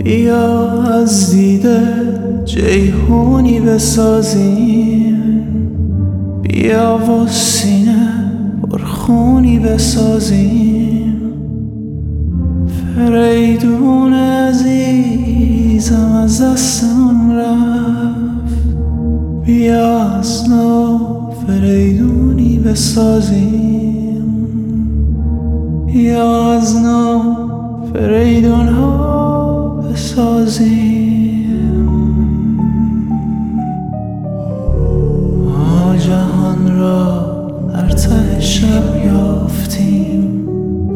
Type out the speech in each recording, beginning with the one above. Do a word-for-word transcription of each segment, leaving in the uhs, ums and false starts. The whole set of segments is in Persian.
بیا از دیده جیحونی بسازیم، بیا و سینه پرخونی بسازیم. فریدون عزیزم از دستمون رفت، بیا از نو فریدونی بسازیم، بیا از نو فریدون ها بسازیم. ما جهان را در ته شب یافتیم،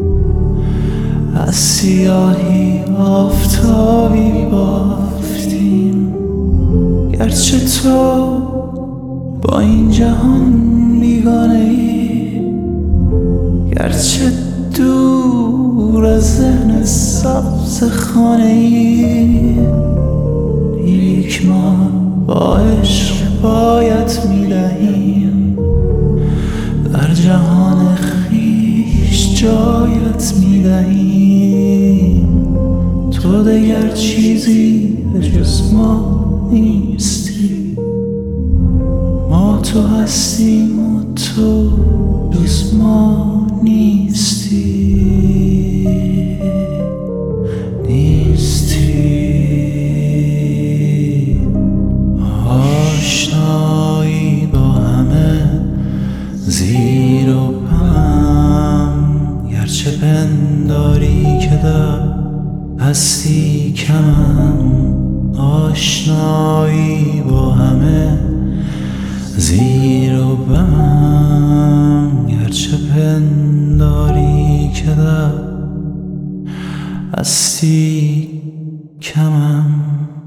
از سیاهی آفتابی بافتیم. گرچه تو با این جهان بیگانه ای، گرچه دور از ذهن سبز خانه ای، لیک ما با عشق پایت میدهیم، در جهان خویش جایت میدهیم. تو دگر چیزی جز ما نیستی، ما تو هستیم و تو جز ما نیستی. نیستی آشنایی با همه زیر و بم، گرچه پنداری که در هستی کمم. آشنایی با همه زیر و بم، گرچه پنداری که در هستی کمم.